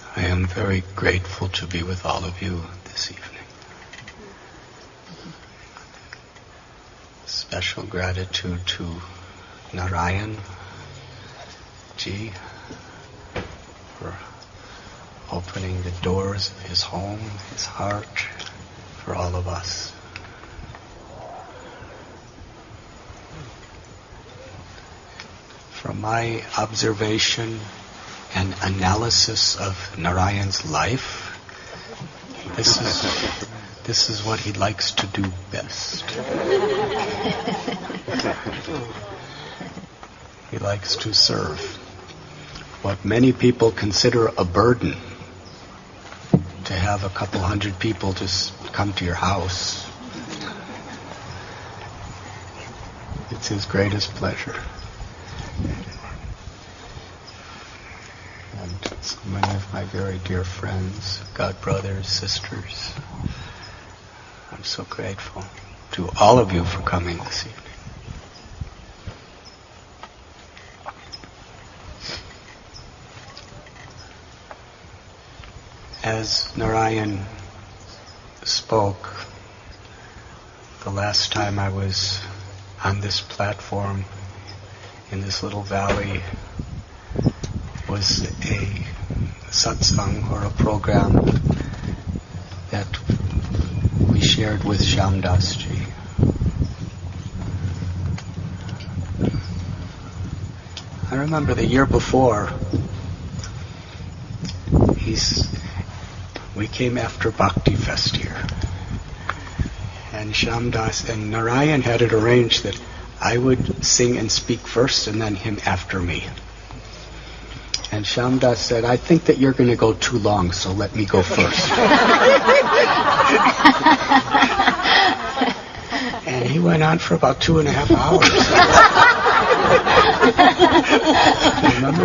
I am very grateful to be with all of you this evening. Special gratitude to Narayan Ji for opening the doors of his home, his heart, for all of us. From my observation and analysis of Narayan's life, this is what he likes to do best. He likes to serve. What many people consider a burden, to have a couple hundred people just come to your house, it's his greatest pleasure. And so many of my very dear friends, God brothers, sisters, I'm so grateful to all of you for coming this evening. As Narayan spoke, the last time I was on this platform in this little valley was a satsang or a program that we shared with Shyamdas Ji. I remember the year before, we came after Bhakti Fest here. And Shyamdas and Narayan had it arranged that I would sing and speak first and then him after me. And Shyamdas said, I think that you're going to go too long, so let me go first. And he went on for about 2.5 hours. Remember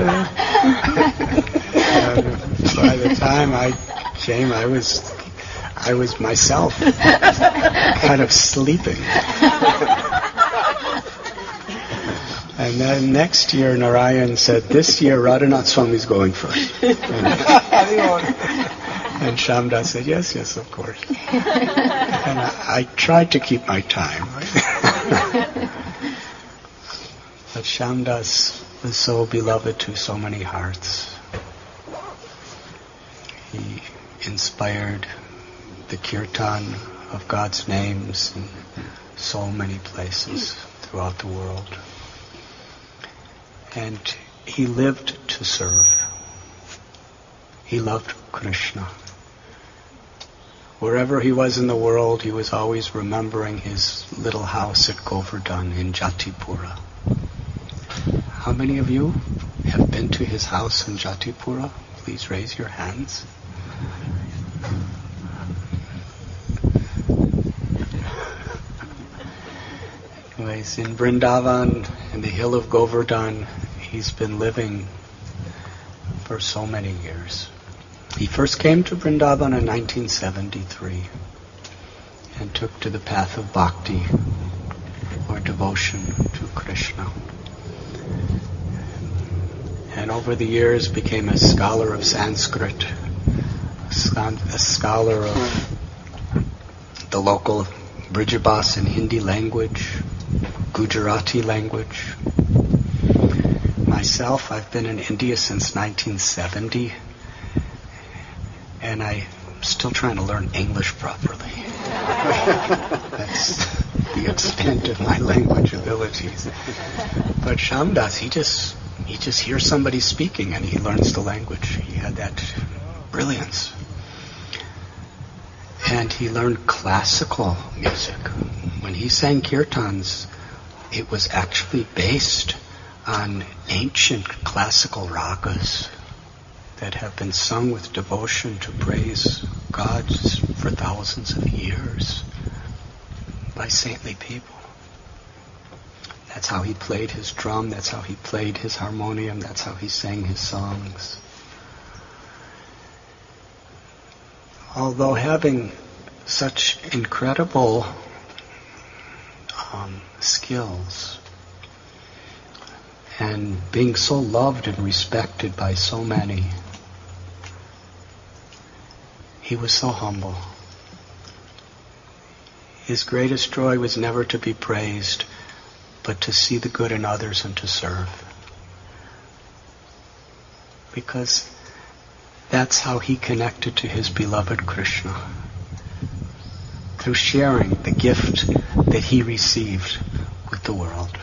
that? By the time I came, I was myself kind of sleeping. And then next year, Narayan said, this year Radhanath Swami's going first. And Shyamdas said, yes, of course. And I tried to keep my time. But Shyamdas was so beloved to so many hearts. He inspired the kirtan of God's names in so many places throughout the world. And he lived to serve. He loved Krishna. Wherever he was in the world, he was always remembering his little house at Govardhan in Jatipura. How many of you have been to his house in Jatipura? Please raise your hands. Anyways, in Vrindavan, in the hill of Govardhan, he's been living for so many years. He first came to Vrindavan in 1973 and took to the path of bhakti, or devotion to Krishna. And over the years became a scholar of Sanskrit, a scholar of the local Brijabhas and Hindi language, Gujarati language. Myself, I've been in India since 1970, and I'm still trying to learn English properly. That's the extent of my language abilities. But Shyamdas, he just hears somebody speaking and he learns the language. He had that brilliance. And he learned classical music. When he sang kirtans, it was actually based on ancient classical ragas that have been sung with devotion to praise God for thousands of years by saintly people. That's how he played his drum, that's how he played his harmonium, that's how he sang his songs. Although having such incredible skills and being so loved and respected by so many, He was so humble. His greatest joy was never to be praised, but to see the good in others and to serve. Because that's how he connected to his beloved Krishna. Through sharing the gift that he received with the world.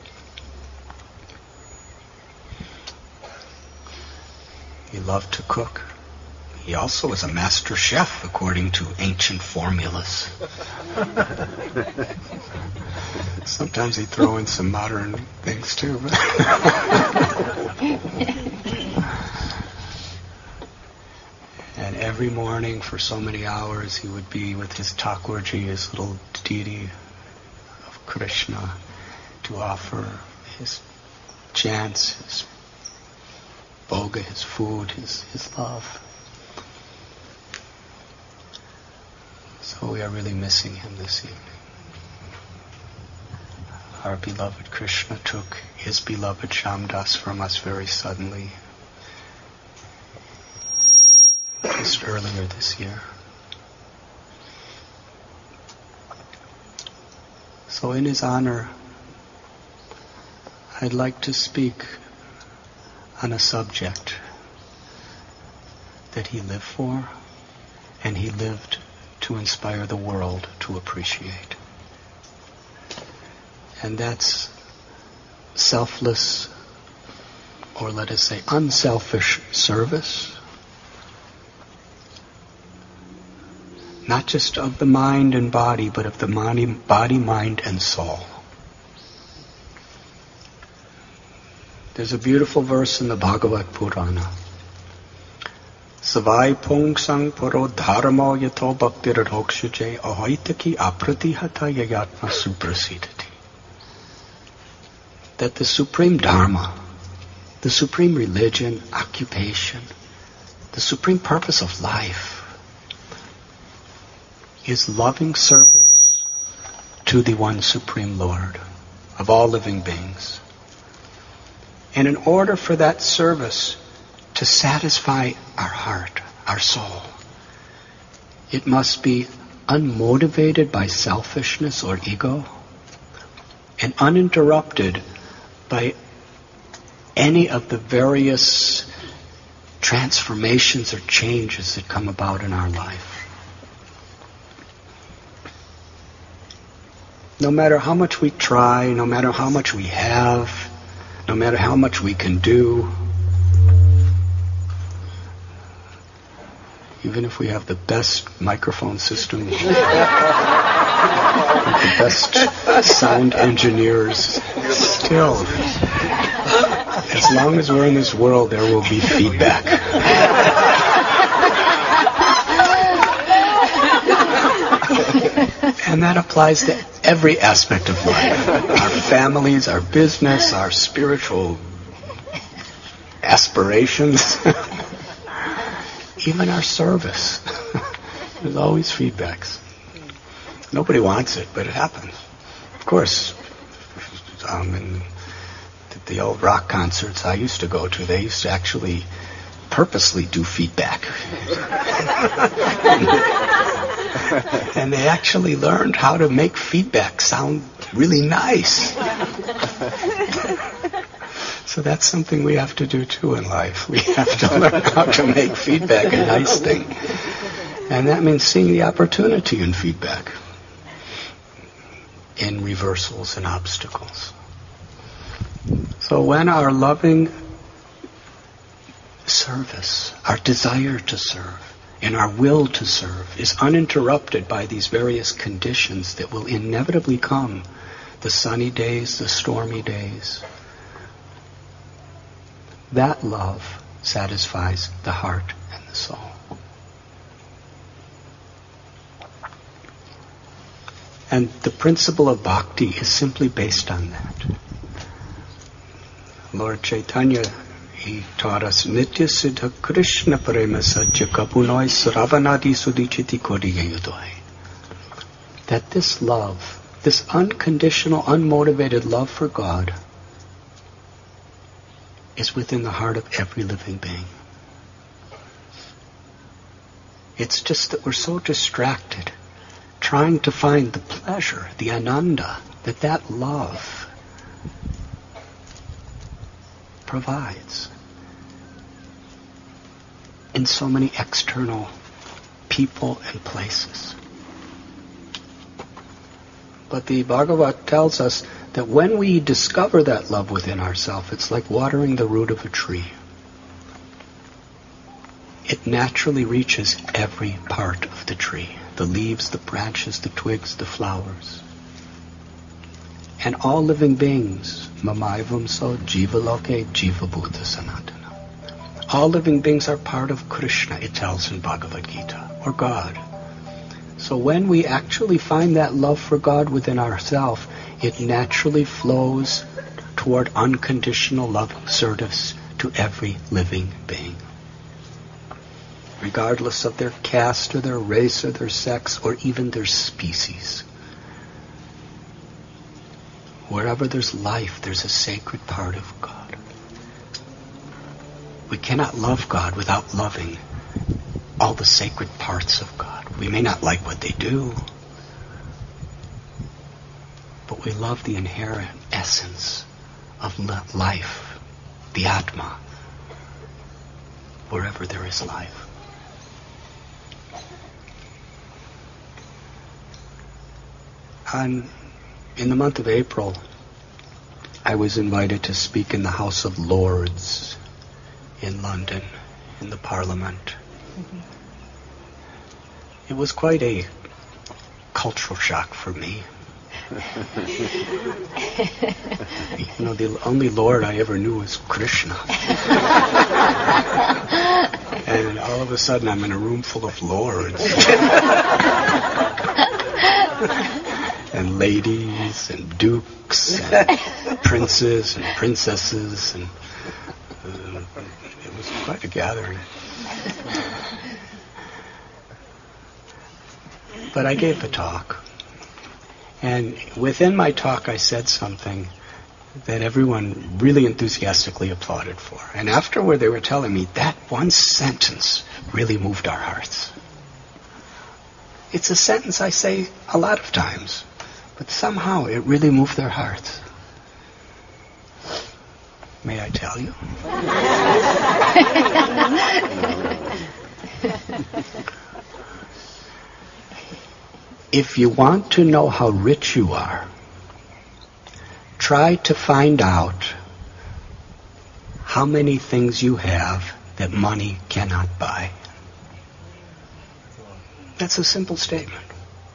He loved to cook. He also was a master chef according to ancient formulas. Sometimes he'd throw in some modern things too. And every morning for so many hours he would be with his Thakurji, his little deity of Krishna, to offer his chants, his bhoga, his food, his love. So we are really missing him this evening. Our beloved Krishna took his beloved Shyamdas from us very suddenly, just earlier this year. So in his honor, I'd like to speak on a subject that he lived for, and he lived to inspire the world to appreciate. And that's selfless, or let us say unselfish service. Not just of the mind and body, but of the body, mind, and soul. There's a beautiful verse in the Bhagavad Purana. Savai pungsang paro dharma yato bhaktir rokshuje ahoitaki apratihata yayatma suprasidati. That the supreme dharma, the supreme religion, occupation, the supreme purpose of life is loving service to the one supreme Lord of all living beings. And in order for that service to satisfy our heart, our soul, it must be unmotivated by selfishness or ego and uninterrupted by any of the various transformations or changes that come about in our life. No matter how much we try, no matter how much we have, no matter how much we can do, even if we have the best microphone system, the best sound engineers, still, as long as we're in this world, there will be feedback. And that applies to every aspect of life. Our families, our business, our spiritual aspirations, even our service. There's always feedbacks. Nobody wants it, but it happens. Of course, in the old rock concerts I used to go to, they used to actually purposely do feedback. And they actually learned how to make feedback sound really nice. So that's something we have to do too in life. We have to learn how to make feedback a nice thing. And that means seeing the opportunity in feedback, in reversals and obstacles. So when our loving service, our desire to serve, and our will to serve is uninterrupted by these various conditions that will inevitably come, the sunny days, the stormy days, that love satisfies the heart and the soul. And the principle of bhakti is simply based on that. Lord Chaitanya, he taught us, Nitya Siddha Krishna Prema Satya Kapunoi Sravanadi Sudichiti Kodiyayudoi. That this love, this unconditional, unmotivated love for God is within the heart of every living being. It's just that we're so distracted trying to find the pleasure, the ananda, that love provides in so many external people and places. But the Bhagavad tells us that when we discover that love within ourselves, it's like watering the root of a tree. It naturally reaches every part of the tree. The leaves, the branches, the twigs, the flowers. And all living beings, Mamaivamso Jivaloke Jivabhuta Sanatana. All living beings are part of Krishna, it tells in Bhagavad Gita, or God. So when we actually find that love for God within ourselves, it naturally flows toward unconditional loving service to every living being, regardless of their caste or their race or their sex or even their species. Wherever there's life, there's a sacred part of God. We cannot love God without loving all the sacred parts of God. We may not like what they do, but we love the inherent essence of life, the Atma, wherever there is life. In the month of April, I was invited to speak in the House of Lords in London, in the Parliament. Mm-hmm. It was quite a cultural shock for me. You know, the only Lord I ever knew was Krishna. And all of a sudden I'm in a room full of lords. And ladies and dukes and princes and princesses, and it was quite a gathering. But I gave a talk, and within my talk I said something that everyone really enthusiastically applauded for. And afterward they were telling me that one sentence really moved our hearts. It's a sentence I say a lot of times, but somehow it really moved their hearts. May I tell you? If you want to know how rich you are, try to find out how many things you have that money cannot buy. That's a simple statement.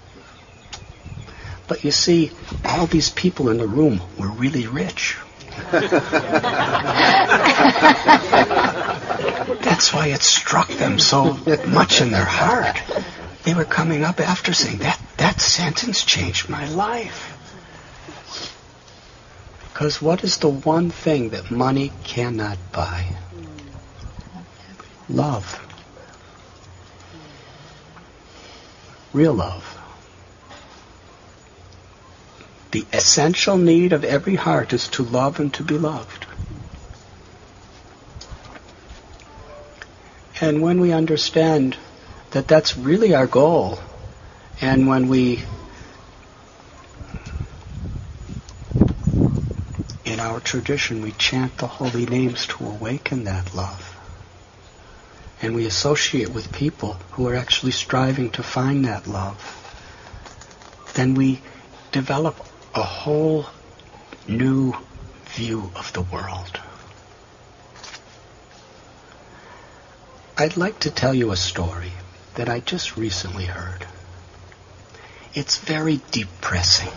But you see, all these people in the room were really rich. That's why it struck them so much in their heart. They were coming up after saying, that sentence changed my life. Because what is the one thing that money cannot buy? Love. Real love. The essential need of every heart is to love and to be loved. And when we understand that that's really our goal, and when we, in our tradition, we chant the holy names to awaken that love, and we associate with people who are actually striving to find that love, then we develop a whole new view of the world. I'd like to tell you a story that I just recently heard. It's very depressing.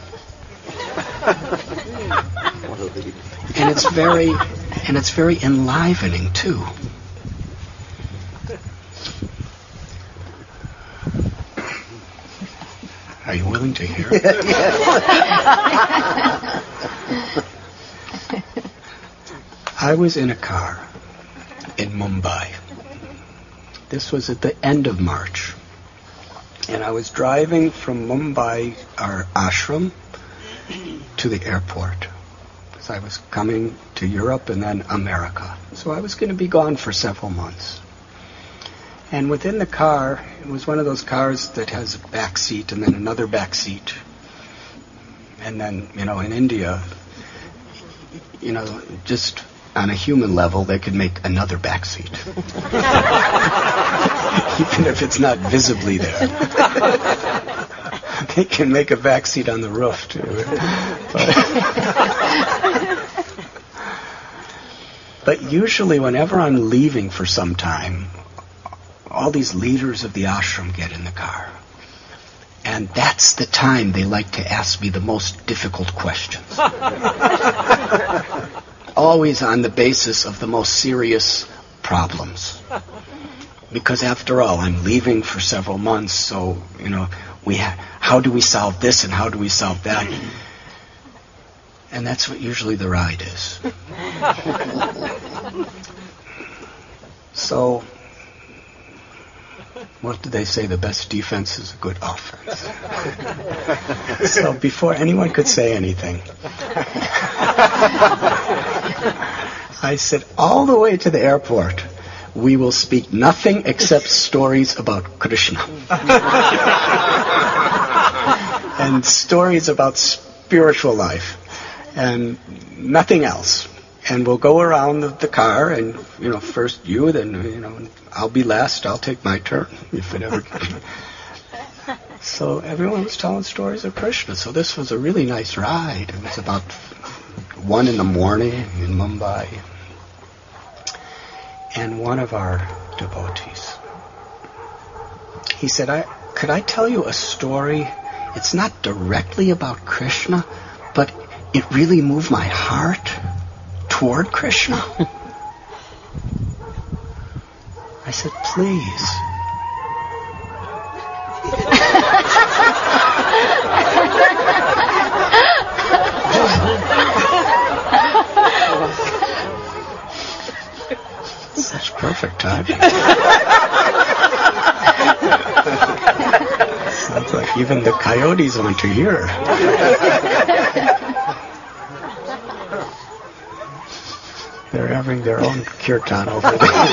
And it's very enlivening too. Are you willing to hear it? I was in a car in Mumbai. This was at the end of March. And I was driving from Mumbai, our ashram, to the airport. So I was coming to Europe and then America. So I was going to be gone for several months. And within the car, it was one of those cars that has a back seat and then another back seat. And then, in India, just on a human level, they could make another back seat. Even if it's not visibly there. They can make a back seat on the roof, too. But usually, whenever I'm leaving for some time, all these leaders of the ashram get in the car. And that's the time they like to ask me the most difficult questions. Always on the basis of the most serious problems. Because after all, I'm leaving for several months, so, how do we solve this and how do we solve that? And that's what usually the ride is. So, what do they say? The best defense is a good offense. So before anyone could say anything, I said, all the way to the airport, we will speak nothing except stories about Krishna. And stories about spiritual life. And nothing else. And we'll go around the car, and, first you, then, I'll be last, I'll take my turn, if it ever... So everyone was telling stories of Krishna. So this was a really nice ride. It was about 1 a.m. in Mumbai. And one of our devotees, he said, could I tell you a story? It's not directly about Krishna, but it really moved my heart toward Krishna. I said, please. Such perfect timing. Sounds like even the coyotes want to hear. They're having their own kirtan over there.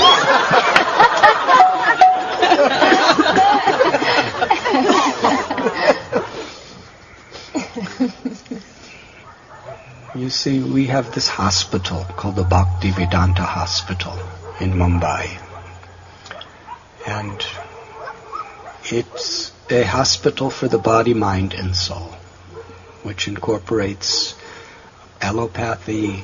You see, we have this hospital called the Bhaktivedanta Hospital in Mumbai. And it's a hospital for the body, mind, and soul, which incorporates allopathy,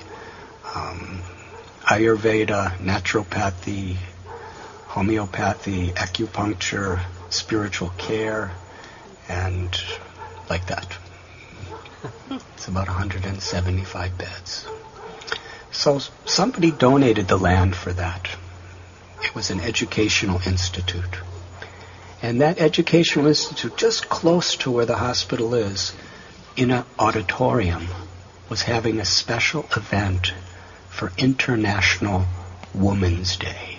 Ayurveda, naturopathy, homeopathy, acupuncture, spiritual care, and like that. It's about 175 beds. So somebody donated the land for that. It was an educational institute. And that educational institute, just close to where the hospital is, in an auditorium, was having a special event for International Women's Day.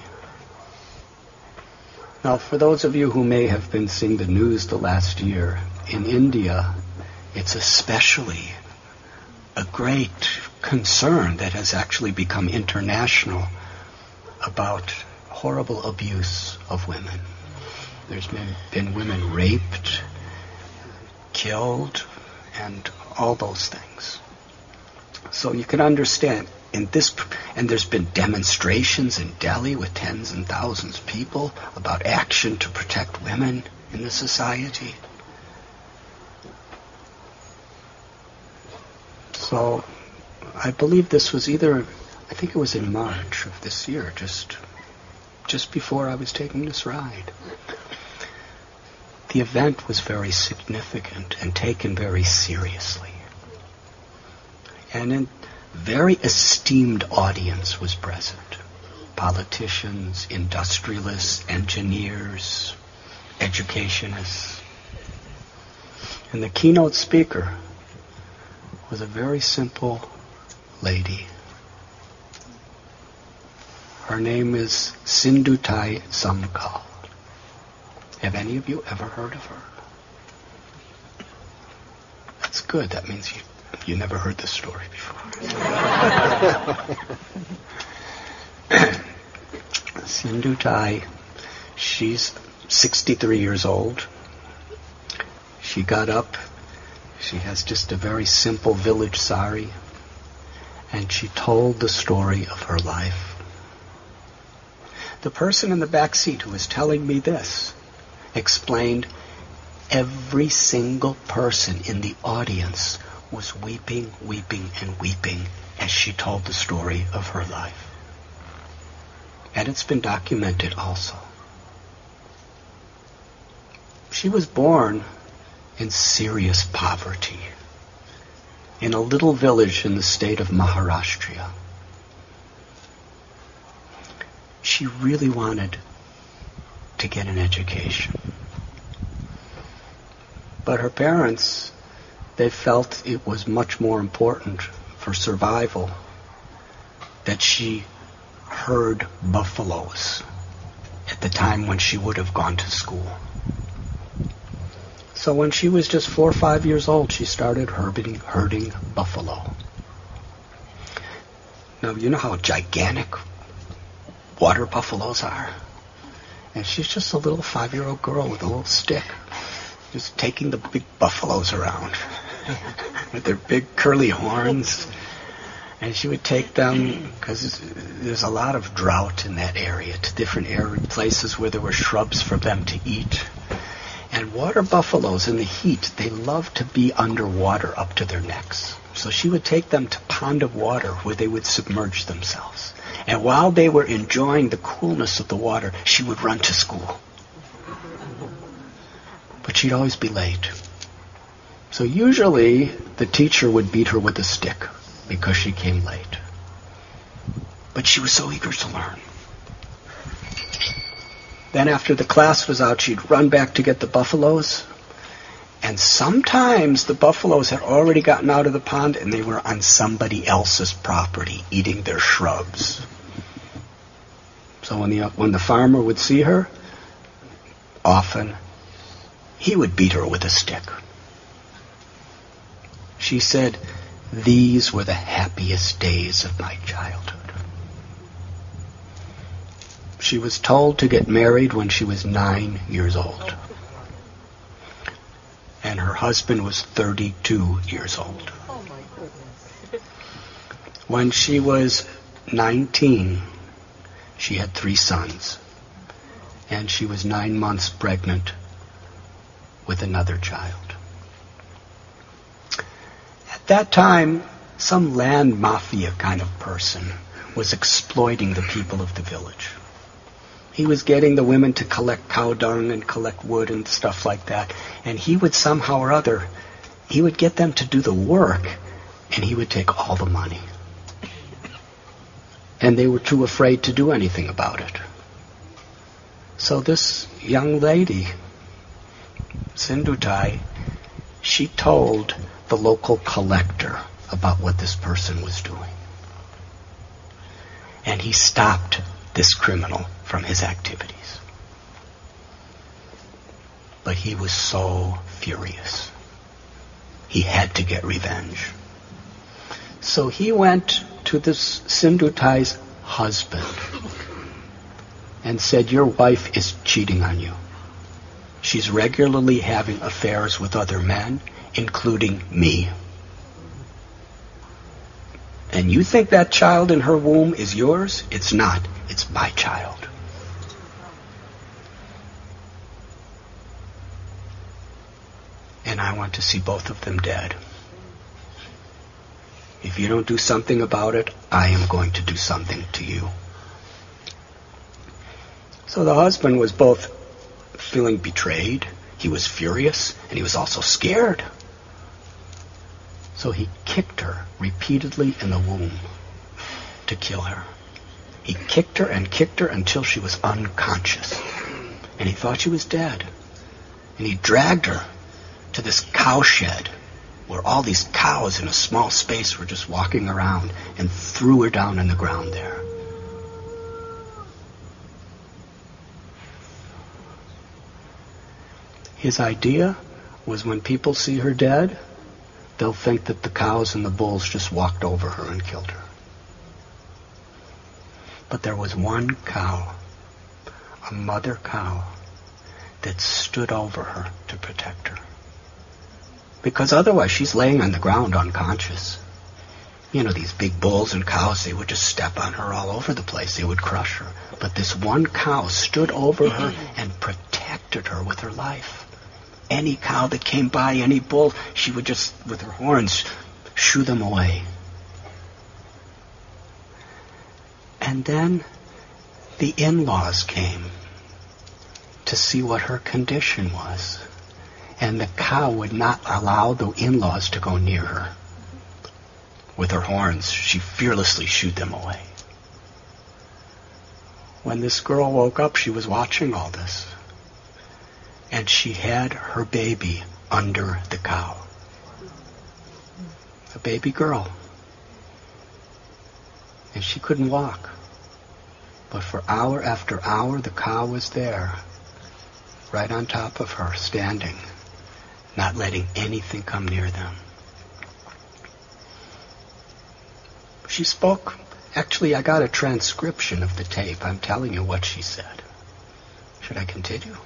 Now, for those of you who may have been seeing the news the last year, in India, it's especially a great concern that has actually become international about horrible abuse of women. There's been women raped, killed, and all those things. So you can understand, and there's been demonstrations in Delhi with tens and thousands of people about action to protect women in the society. So I believe this was I think it was in March of this year, just before I was taking this ride. The event was very significant and taken very seriously. And a very esteemed audience was present. Politicians, industrialists, engineers, educationists. And the keynote speaker was a very simple lady. Her name is Sindhutai Samkal. Have any of you ever heard of her? That's good. That means you never heard this story before. Sindhutai, She's 63 years old. She got up. She has just a very simple village sari. And she told the story of her life. The person in the back seat who was telling me this explained every single person in the audience was weeping, weeping, and weeping as she told the story of her life. And it's been documented also. She was born in serious poverty in a little village in the state of Maharashtra. She really wanted to get an education. But her parents, they felt it was much more important for survival that she herd buffaloes at the time when she would have gone to school. So when she was just 4 or 5 years old, she started herding buffalo. Now, you know how gigantic water buffaloes are? And she's just a little 5-year-old girl with a little stick, just taking the big buffaloes around with their big curly horns. And she would take them, because there's a lot of drought in that area, to different places where there were shrubs for them to eat. And water buffaloes in the heat, they love to be underwater up to their necks. So she would take them to a pond of water where they would submerge themselves. And while they were enjoying the coolness of the water, she would run to school. But she'd always be late. So usually the teacher would beat her with a stick because she came late. But she was so eager to learn. Then after the class was out, she'd run back to get the buffaloes. And sometimes the buffaloes had already gotten out of the pond and they were on somebody else's property eating their shrubs. So when the farmer would see her, often he would beat her with a stick. She said, "These were the happiest days of my childhood." She was told to get married when she was 9 years old. And her husband was 32 years old. Oh my goodness. When she was 19, she had 3 sons. And she was 9 months pregnant with another child. At that time, some land mafia kind of person was exploiting the people of the village. He was getting the women to collect cow dung and collect wood and stuff like that. And he would somehow or other, he would get them to do the work, and he would take all the money. And they were too afraid to do anything about it. So this young lady, Sindhutai, she told the local collector about what this person was doing. And he stopped this criminal from his activities. But he was so furious. He had to get revenge. So he went to this Sindhutai's husband and said, "Your wife is cheating on you. She's regularly having affairs with other men, including me. And you think that child in her womb is yours? It's not. It's my child." And I want to see both of them dead. If you don't do something about it, I am going to do something to you. So the husband was both feeling betrayed, he was furious, and he was also scared. So he kicked her repeatedly in the womb to kill her. He kicked her until she was unconscious. And he thought she was dead. And he dragged her to this cow shed where all these cows in a small space were just walking around, and threw her down on the ground there. His idea was when people see her dead, they'll think that the cows and the bulls just walked over her and killed her. But there was one cow, a mother cow that stood over her to protect her. Because otherwise she's laying on the ground unconscious. You know, these big bulls and cows, they would just step on her all over the place. They would crush her. But this one cow stood over her and protected her with her life. Any cow that came by, any bull, she would just, with her horns, shoo them away. And then the in-laws came to see what her condition was. And the cow would not allow the in-laws to go near her. With her horns, she fearlessly shooed them away. When this girl woke up, she was watching all this. And she had her baby under the cow. A baby girl. And she couldn't walk. But for hour after hour, the cow was there, right on top of her, standing, not letting anything come near them. She spoke. Actually, I got a transcription of the tape. I'm telling you what she said. Should I continue?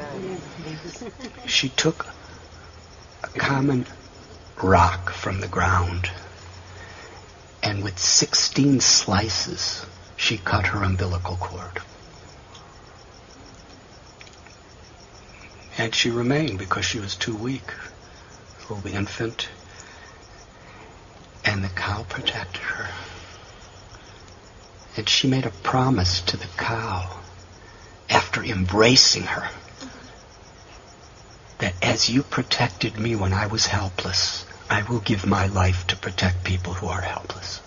She took a common rock from the ground, and with 16 slices, she cut her umbilical cord. And she remained because she was too weak. A little infant. And the cow protected her. And she made a promise to the cow, after embracing her, that as you protected me when I was helpless, I will give my life to protect people who are helpless.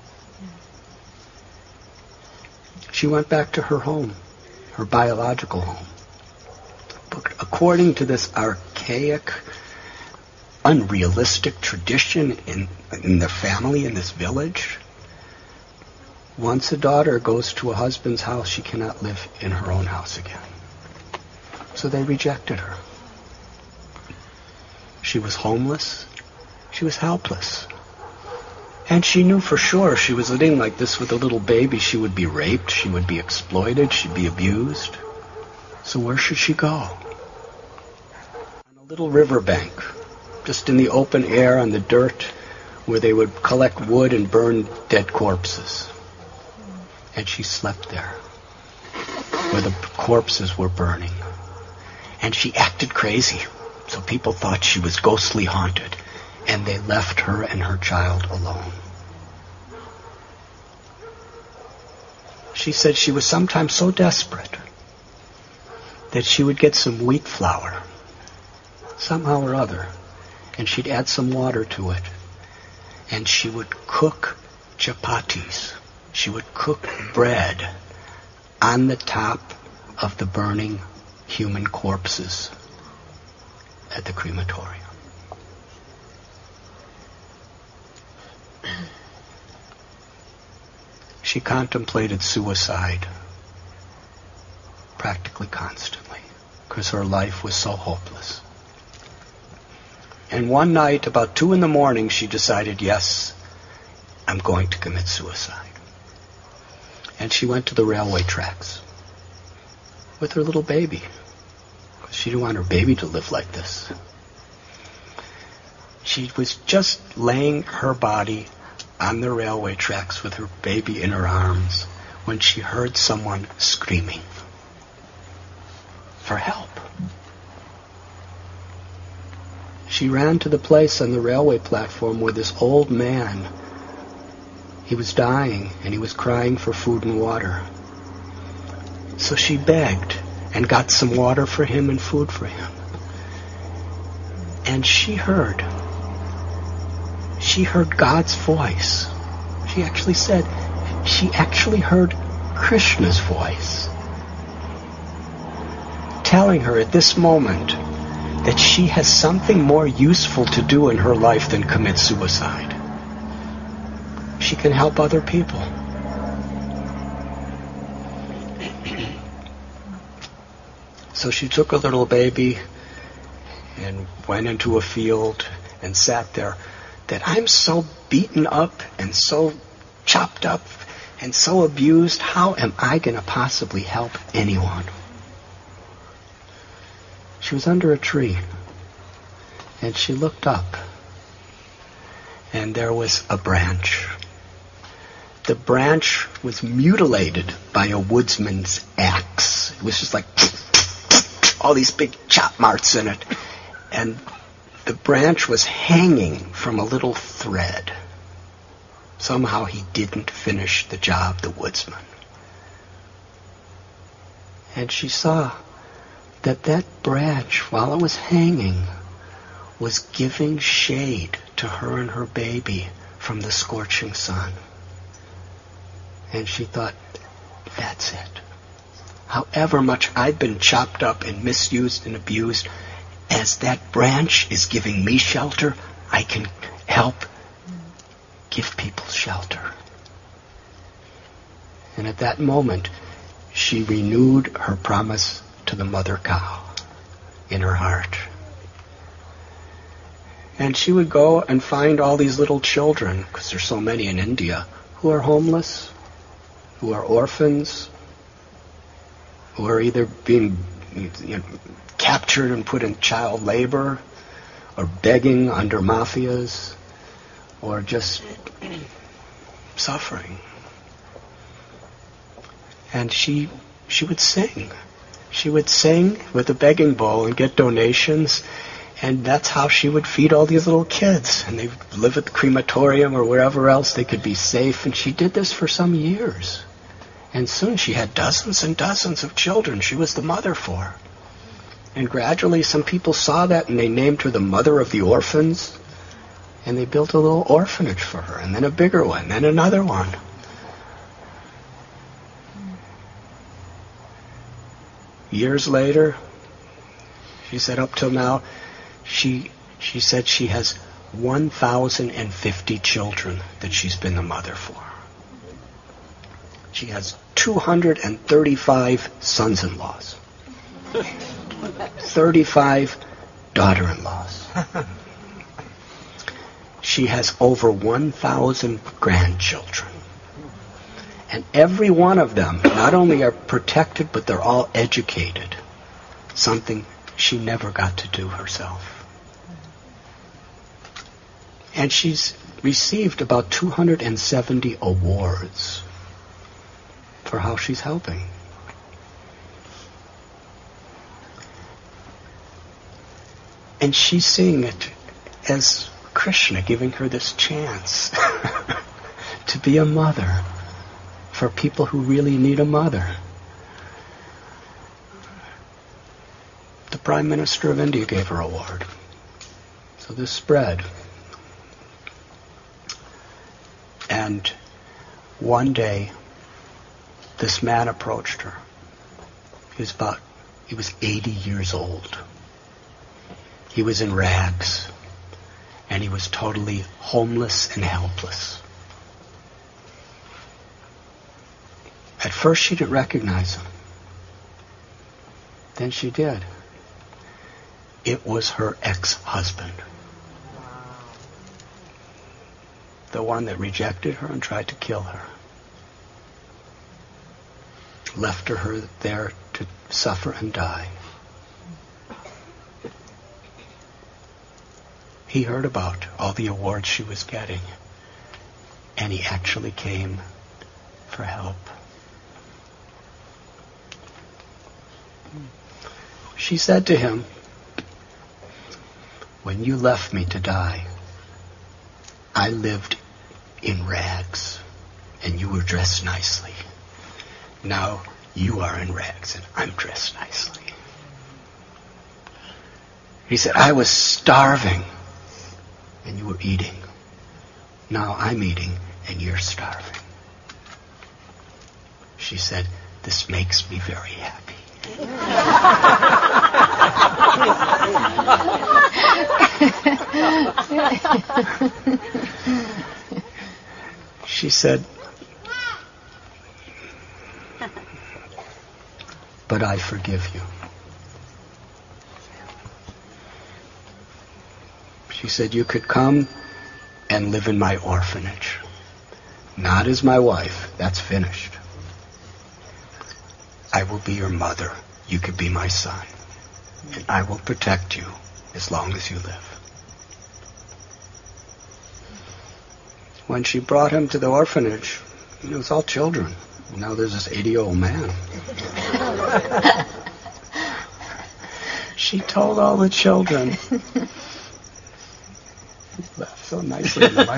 She went back to her home, her biological home. But according to this archaic, unrealistic tradition in the family, in this village, once a daughter goes to a husband's house, she cannot live in her own house again. So they rejected her. She was homeless. She was helpless. And she knew for sure she was living like this with a little baby. She would be raped. She would be exploited. She'd be abused. So where should she go? On a little riverbank, just in the open air on the dirt, where they would collect wood and burn dead corpses. And she slept there, where the corpses were burning. And she acted crazy, so people thought she was ghostly haunted, and they left her and her child alone. She said she was sometimes so desperate that she would get some wheat flour, somehow or other, and she'd add some water to it, and she would cook chapatis. She would cook bread on the top of the burning human corpses at the crematorium. She contemplated suicide practically constantly because her life was so hopeless. And one night, about 2 a.m, she decided, yes, I'm going to commit suicide. And she went to the railway tracks with her little baby. She didn't want her baby to live like this. She was just laying her body on the railway tracks with her baby in her arms when she heard someone screaming for help. She ran to the place on the railway platform where this old man, he was dying and he was crying for food and water. So she begged and got some water for him and food for him. And she heard God's voice. She actually said, she actually heard Krishna's voice telling her at this moment that she has something more useful to do in her life than commit suicide. She can help other people. So she took a little baby and went into a field and sat there. That I'm so beaten up and so chopped up and so abused, how am I going to possibly help anyone? She was under a tree, and she looked up, and there was a branch. The branch was mutilated by a woodsman's axe. It was just like all these big chop marks in it. And the branch was hanging from a little thread. Somehow he didn't finish the job, the woodsman. And she saw that that branch, while it was hanging, was giving shade to her and her baby from the scorching sun. And she thought, that's it. However much I've been chopped up and misused and abused, as that branch is giving me shelter, I can help give people shelter. And at that moment, she renewed her promise to the mother cow in her heart. And she would go and find all these little children, because there's so many in India, who are homeless, who are orphans, who are either being captured and put in child labor, or begging under mafias, or just suffering. And she would sing. She would sing with a begging bowl and get donations, and that's how she would feed all these little kids. And they would live at the crematorium or wherever else they could be safe. And she did this for some years. And soon she had dozens and dozens of children she was the mother for. And gradually some people saw that and they named her the mother of the orphans. And they built a little orphanage for her, and then a bigger one, then another one. Years later, she said up till now, she said she has 1,050 children that she's been the mother for. She has 235 sons-in-laws, 35 daughter-in-laws. She has over 1,000 grandchildren. And every one of them not only are protected, but they're all educated. Something she never got to do herself. And she's received about 270 awards for how she's helping. And she's seeing it as Krishna giving her this chance to be a mother for people who really need a mother. The Prime Minister of India gave her an award. So this spread. And one day, this man approached her. He was 80 years old. He was in rags. And he was totally homeless and helpless. At first she didn't recognize him. Then she did. It was her ex-husband. The one that rejected her and tried to kill her. Left her there to suffer and die. He heard about all the awards she was getting, and he actually came for help. She said to him, "When you left me to die, I lived in rags, and you were dressed nicely. Now you are in rags, and I'm dressed nicely." He said, "I was starving, and you were eating. Now I'm eating, and you're starving." She said, "This makes me very happy." She said, "But I forgive you." She said, "You could come and live in my orphanage. Not as my wife. That's finished. I will be your mother. You could be my son. and I will protect you as long as you live. When she brought him to the orphanage, it was all children. Now there's this 80-year-old man. She told all the children. He laughed so nicely in the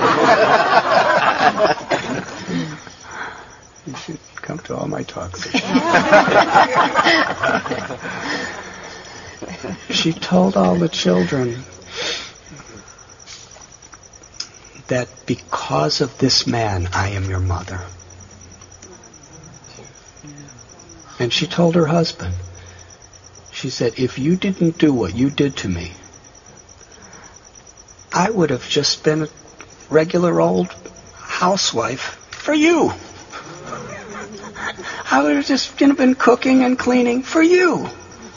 microphone. You should come to all my talks. She told all the children that because of this man, I am your mother. And she told her husband, she said, if you didn't do what you did to me, I would have just been a regular old housewife for you. I would have just been cooking and cleaning for you.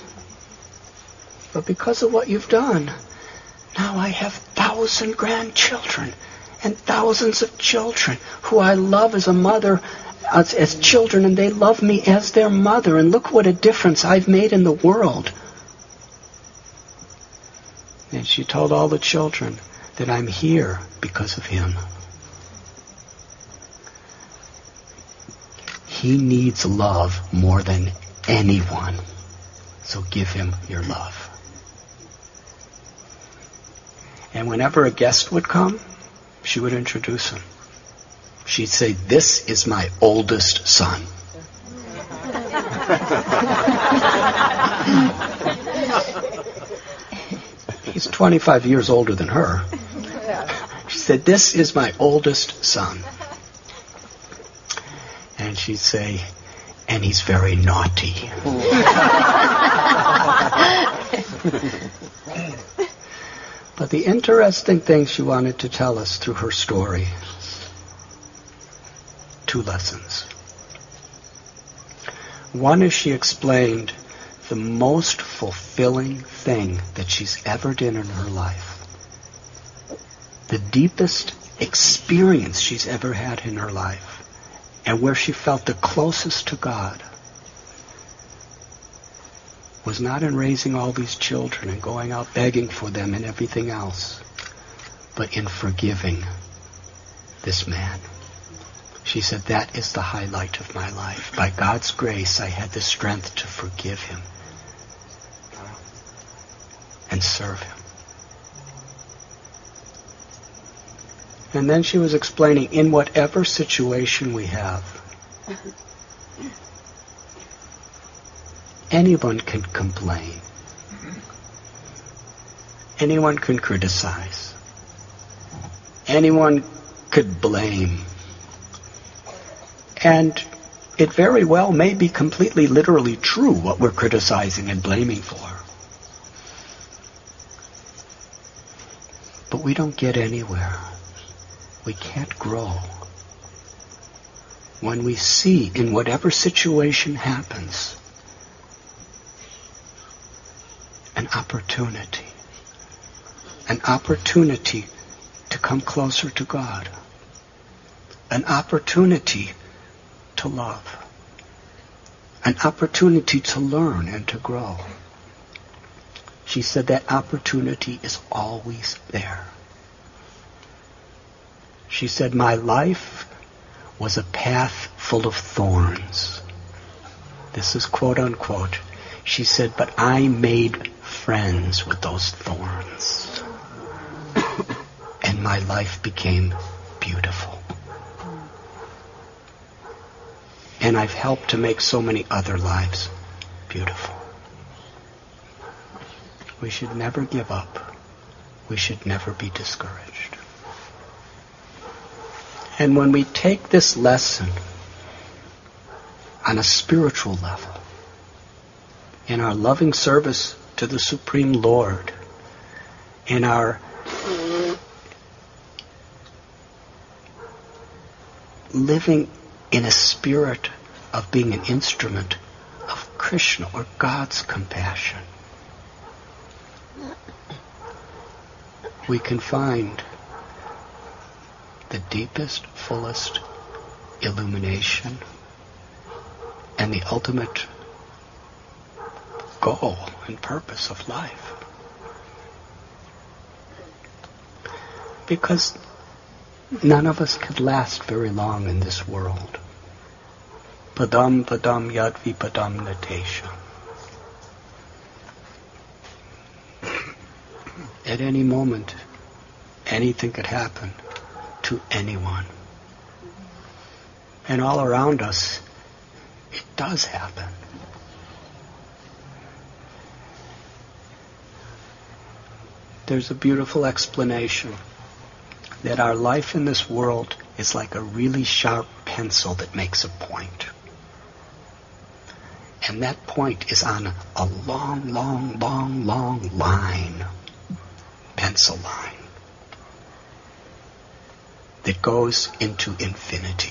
But because of what you've done, now I have 1,000 grandchildren and thousands of children who I love as a mother, as children, and they love me as their mother. And look what a difference I've made in the world. And she told all the children that I'm here because of him. He needs love more than anyone. So give him your love. And whenever a guest would come, she would introduce him. She'd say, this is my oldest son. He's 25 years older than her. She said, this is my oldest son. And she'd say, and he's very naughty. But the interesting thing she wanted to tell us through her story, 2 lessons. One is she explained the most fulfilling thing that she's ever done in her life. The deepest experience she's ever had in her life. And where she felt the closest to God was not in raising all these children and going out begging for them and everything else, but in forgiving this man. She said, that is the highlight of my life. By God's grace, I had the strength to forgive him and serve him. And then she was explaining, in whatever situation we have, anyone can complain. Anyone can criticize. Anyone could blame. And it very well may be completely literally true what we're criticizing and blaming for. But we don't get anywhere. We can't grow. When we see in whatever situation happens an opportunity to come closer to God, an opportunity to love, an opportunity to learn and to grow. She said that opportunity is always there. She said, my life was a path full of thorns. This is quote unquote. She said, but I made friends with those thorns. And my life became beautiful. And I've helped to make so many other lives beautiful. We should never give up. We should never be discouraged. And when we take this lesson on a spiritual level, in our loving service to the Supreme Lord, in our living in a spirit of being an instrument of Krishna or God's compassion, we can find the deepest, fullest illumination and the ultimate goal and purpose of life. Because none of us could last very long in this world. Padam padam yadvi padam natesha. At any moment, anything could happen to anyone. And all around us, it does happen. There's a beautiful explanation that our life in this world is like a really sharp pencil that makes a point. And that point is on a long, long, long, long line, pencil line, that goes into infinity.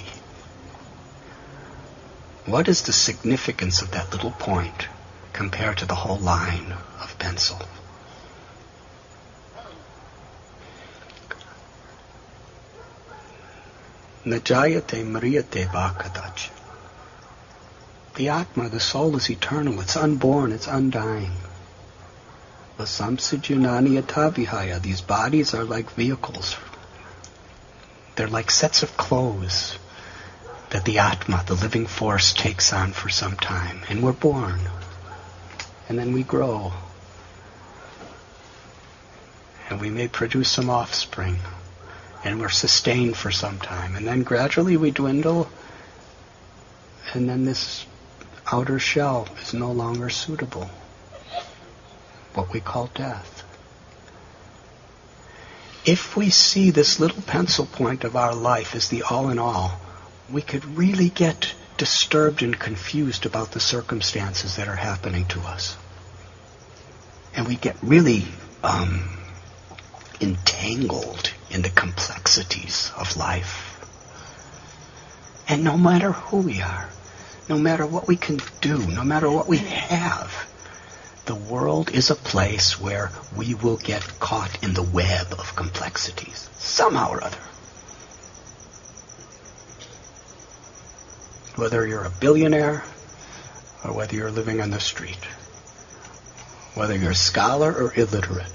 What is the significance of that little point compared to the whole line of pencil? Najayate mariyate bhakadacha. The Atma, the soul, is eternal. It's unborn. It's undying. Vasamsijunani atavihaya. These bodies are like vehicles. They're like sets of clothes that the Atma, the living force, takes on for some time. And we're born. And then we grow. And we may produce some offspring. And we're sustained for some time. And then gradually we dwindle. And then this outer shell is no longer suitable. What we call death. If we see this little pencil point of our life as the all in all, we could really get disturbed and confused about the circumstances that are happening to us. And we get really entangled in the complexities of life. And no matter who we are, no matter what we can do, no matter what we have, the world is a place where we will get caught in the web of complexities, somehow or other. Whether you're a billionaire or whether you're living on the street, whether you're a scholar or illiterate,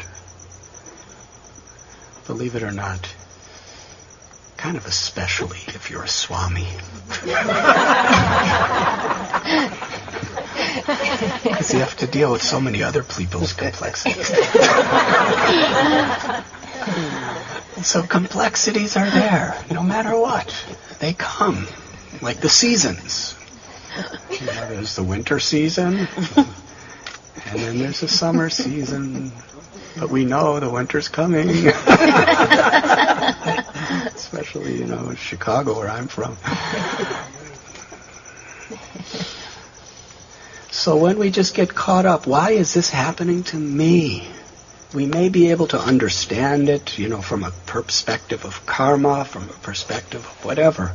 believe it or not, kind of especially if you're a Swami. Because you have to deal with so many other people's complexities. So complexities are there, no matter what. They come, like the seasons. You know, there's the winter season, and then there's the summer season. But we know the winter's coming. Especially, in Chicago, where I'm from. So when we just get caught up, why is this happening to me? We may be able to understand it, from a perspective of karma, from a perspective of whatever.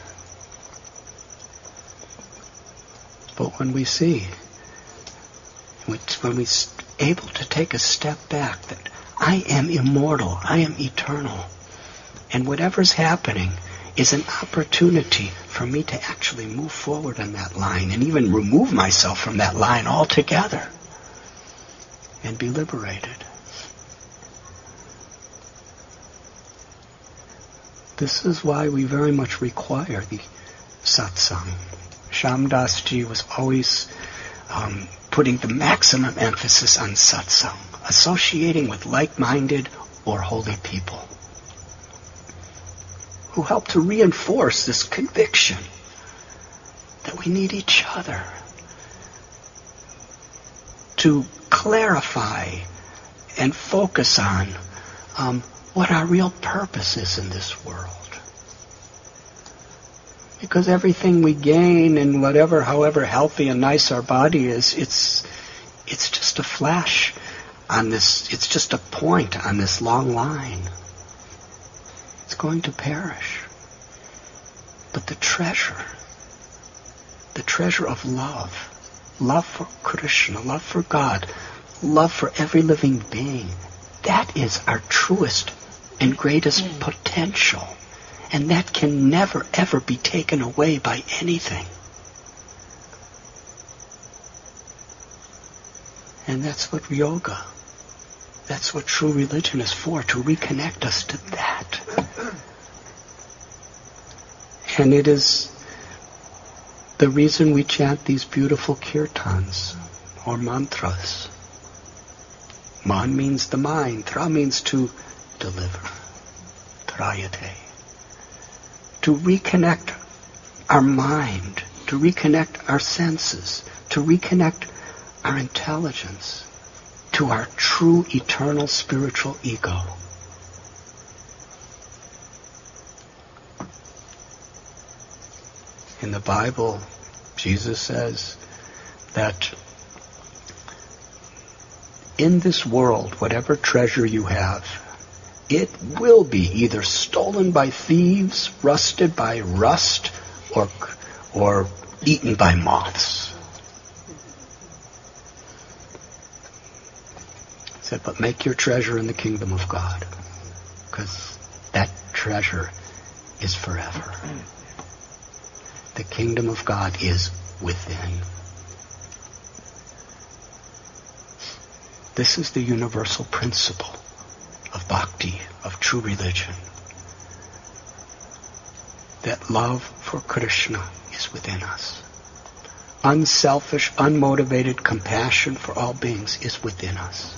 But when we see, when we're able to take a step back, that I am immortal, I am eternal, and whatever's happening is an opportunity for me to actually move forward on that line and even remove myself from that line altogether and be liberated. This is why we very much require the satsang. Shyam Ji was always putting the maximum emphasis on satsang, associating with like-minded or holy people who help to reinforce this conviction that we need each other to clarify and focus on what our real purpose is in this world. Because everything we gain and however healthy and nice our body is, it's just a flash on this, it's just a point on this long line. It's going to perish. But the treasure of love for Krishna, love for God, love for every living being, that is our truest and greatest potential. And that can never, ever be taken away by anything. And that's what yoga, that's what true religion is for, to reconnect us to that. And it is the reason we chant these beautiful kirtans or mantras. Man means the mind, tra means to deliver, trayate. To reconnect our mind, to reconnect our senses, to reconnect our intelligence to our true eternal spiritual ego. In the Bible, Jesus says that in this world, whatever treasure you have, it will be either stolen by thieves, rusted by rust, or eaten by moths. He said, but make your treasure in the kingdom of God, because that treasure is forever. The kingdom of God is within. This is the universal principle of bhakti, of true religion. That love for Krishna is within us. Unselfish, unmotivated compassion for all beings is within us.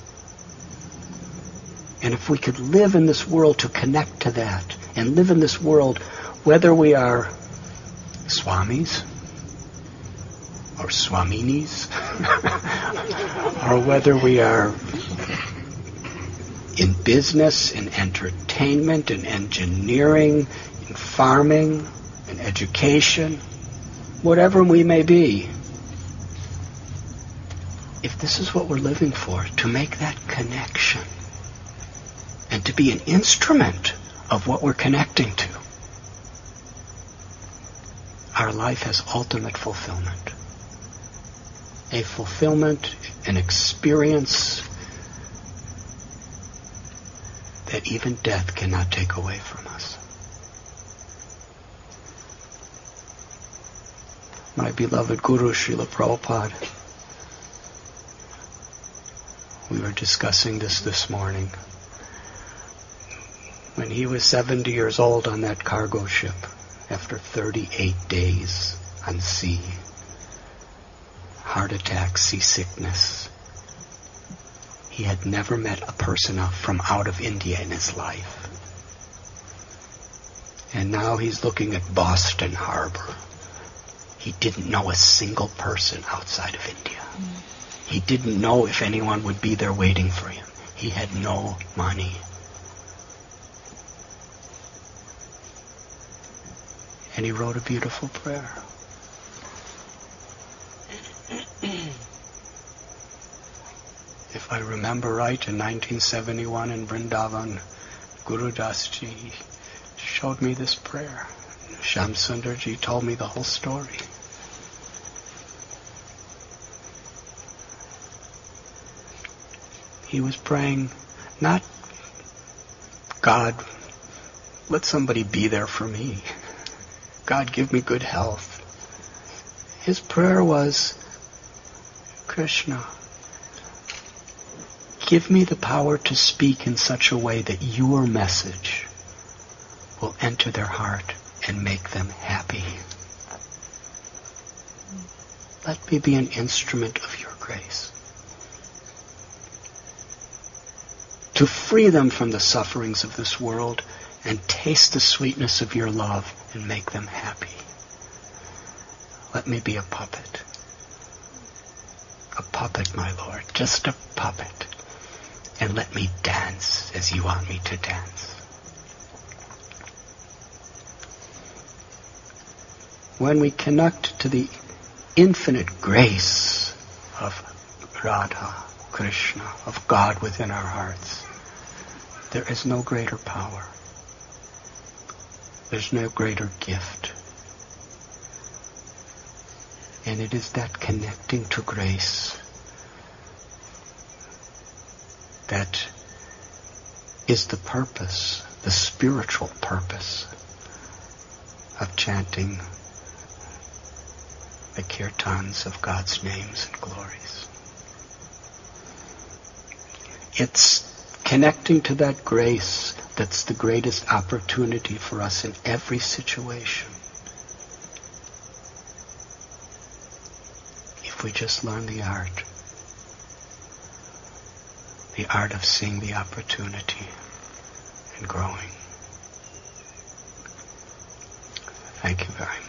And if we could live in this world to connect to that, and live in this world, whether we are swamis, or swaminis, or whether we are in business, in entertainment, in engineering, in farming, in education, whatever we may be, if this is what we're living for, to make that connection, and to be an instrument of what we're connecting to, our life has ultimate fulfillment. A fulfillment, an experience that even death cannot take away from us. My beloved Guru, Srila Prabhupada, we were discussing this morning. When he was 70 years old on that cargo ship, after 38 days on sea, heart attack, seasickness, he had never met a person from out of India in his life. And now he's looking at Boston Harbor. He didn't know a single person outside of India. He didn't know if anyone would be there waiting for him. He had no money. And he wrote a beautiful prayer. If I remember right, in 1971 in Vrindavan, Guru Das Ji showed me this prayer. Shyam Sundar Ji told me the whole story. He was praying, not, God, let somebody be there for me. God, give me good health. His prayer was, Krishna, give me the power to speak in such a way that your message will enter their heart and make them happy. Let me be an instrument of your grace. To free them from the sufferings of this world and taste the sweetness of your love and make them happy. Let me be a puppet. A puppet, my Lord, just a puppet. And let me dance as you want me to dance. When we connect to the infinite grace of Radha, Krishna, of God within our hearts, there is no greater power. There's no greater gift. And it is that connecting to grace that is the purpose, the spiritual purpose of chanting the kirtans of God's names and glories. It's connecting to that grace that's the greatest opportunity for us in every situation. If we just learn the art of seeing the opportunity and growing. Thank you very much.